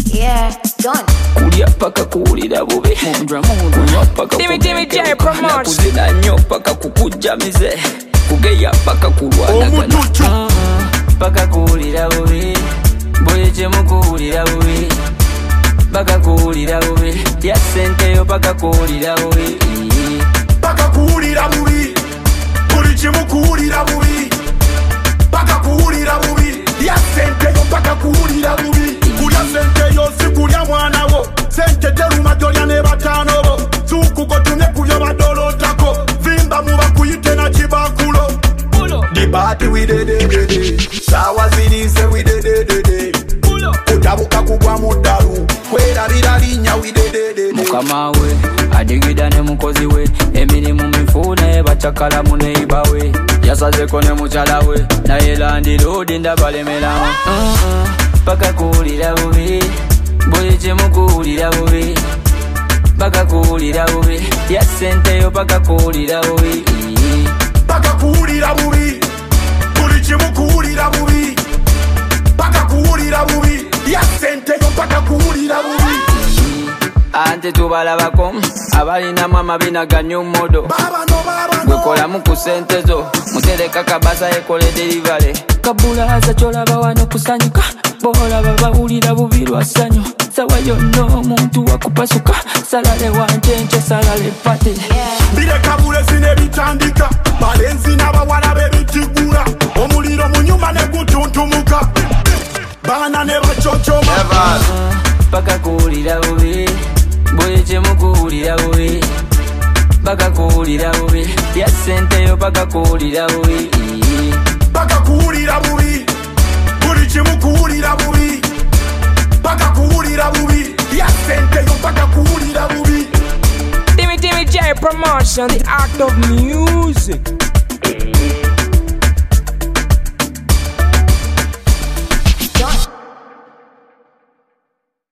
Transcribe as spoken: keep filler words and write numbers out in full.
Yeah, done. Kulya paka kuwulira bubi, kunywa paka kugenkera, kuzina nnyo paka kukujjamize, kugeya paka kulwanagana, paka kuwulira bubi, buli kimu kuwulira bubi, paka kuwulira bubi, ya ssente yo paka kuwulira bubi, paka kuwulira bubi, buli kimu kuwulira bubi, paka kuwulira bubi, ya ssente yo paka kuwulira bubi. Kulya sente yo si kulya mwana wo, sente teruma gyolya ne bataano bo, sukugotumye kubyo badolotako, vimba muba kuyite na kibakulo. Dibati widededede, sawa zirize widededede, kutabuka kugwa muddalu, kwerabira linnya widededede. Mukama we adigida ne mukozi we, emirimu mifune bacakala mu neighbor we, yasazeko ne mukyala we, naye landlord ndabalemeramu. Paka kuwulira bubi, buli kimu kuwulira bubi, paka kuwulira bubi, ya ssente yo paka kuwulira bubi, paka kuwulira bubi, buli kimu kuwulira bubi, paka kuwulira bubi, ya ssente yo paka kuwulira bubi. Ante tubalabako abalinamu amabina ga new model, gwekolamu ku ssente zo, mutereka kabasa ekole delivery, kabulaza kyolaba wano kusanyuka, boolaba bawulira bubi lwa ssanyu, sawa yonna omuntu wakupasuka, salale wanjenje salale pate. Bireka bulesi ne bitandika, balenzi n'abawala bebitigula, omuliro mu nyumba ne gutuntumuka, baana ne bacocooma. Paka kuwulira bubi, buli kimu kuwulira bubi, paka kuwulira bubi, ya ssente yo paka kuwulira bubi, paka kuwulira bubi, buli kimu kuwulira bubi, paka kuwulira bubi, ya ssente yo paka kuwulira bubi. Timmy Timmy J Promotion, the art of music.